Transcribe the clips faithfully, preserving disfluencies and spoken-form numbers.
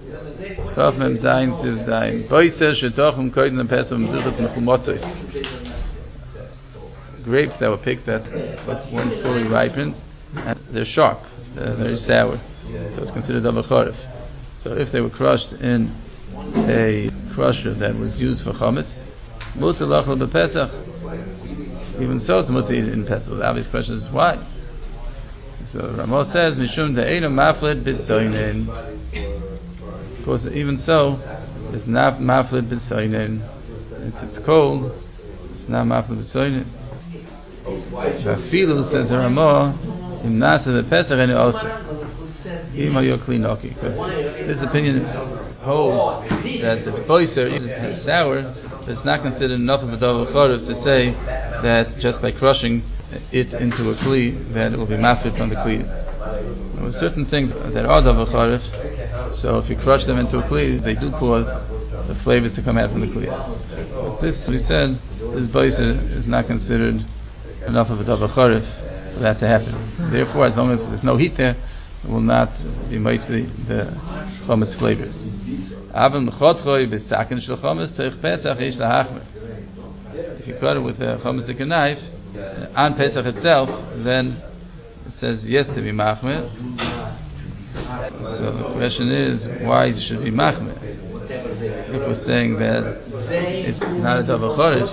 Tov Mem Zayin Siv Zayin. Boiser Shetochum Koydem Pesach Mzuchatz Mechumotzos. Grapes that were picked that weren't fully ripened, and they're sharp, they're very sour, so it's considered Davar Chorif. So if they were crushed in a crusher that was used for chametz, mutar lachol b'Pesach. Even so, it's mutar in Pesach. The obvious question is why. So Ramah says, "Mishum de'eino mafled b'tzoynin." Of course, even so, it's not mafled b'tzoynin. If it's cold, it's not mafled b'tzoynin. Vafilu, says the Ramah, im nasa b'Pesach enu also. Because this opinion holds that the boiser is sour, but it's not considered enough of a davar chorif to say that just by crushing it into a kli that it will be mafid from the kli. There are certain things that are davar chorif, so if you crush them into a kli, they do cause the flavors to come out from the kli. But this, we said, this boiser is not considered enough of a davar chorif for that to happen. Therefore, as long as there's no heat there, it will not be mostly the chometz flavors. If you cut it with a chometz knife on Pesach itself, then it says yes to be machmer. So the question is, why should it be machmer? If we're saying that it's not a davar chorif,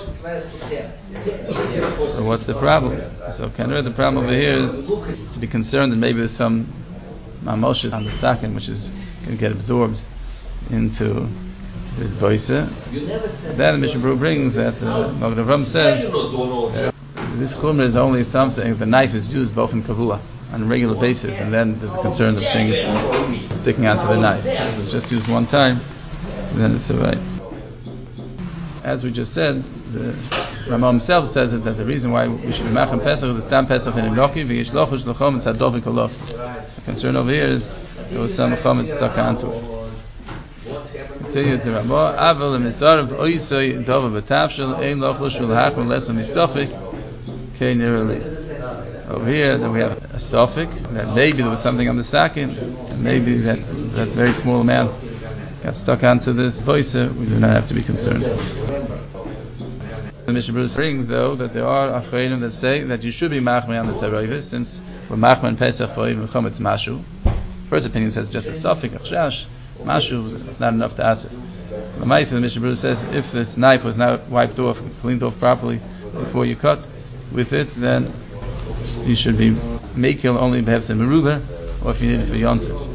so what's the problem? So kind of the problem over here is to be concerned that maybe there's some mamoshes on the sakin, which is going to get absorbed into this boise. Then the Mishnah Berurah brings that the Magen Avraham says uh, this chumrah is only something, the knife is used both in kavua on a regular basis, and then there's a concern of things sticking onto the knife. If it was just used one time, then it's alright. As we just said, the Ramah himself says it, that the reason why we should be machem Pesach is the stam Pesach in Enoki v'yishlochu shlochom and tzadovik olof. The concern over here is there was some chometz stuck onto it. Continues the Ramah, aval emisarav oisei dover b'tavshel ein lochlu shul hachmer lesson misofik kei nirali. Over here, that we have a suffix that maybe there was something on the sakin, and maybe that that very small amount got stuck onto this boiser. We do not have to be concerned. The Mishnah Berurah brings, though, that there are achreinim that say that you should be machmir on the terovis, since we're machmir and Pesach for even chometz mashu. First opinion says just a suffix achshash mashu, it's not enough to ask it. The Ma'aseh, the Mishnah Berurah says if this knife was not wiped off, cleaned off properly before you cut with it, then you should be makil only perhaps a meruba, or if you need it for yontif.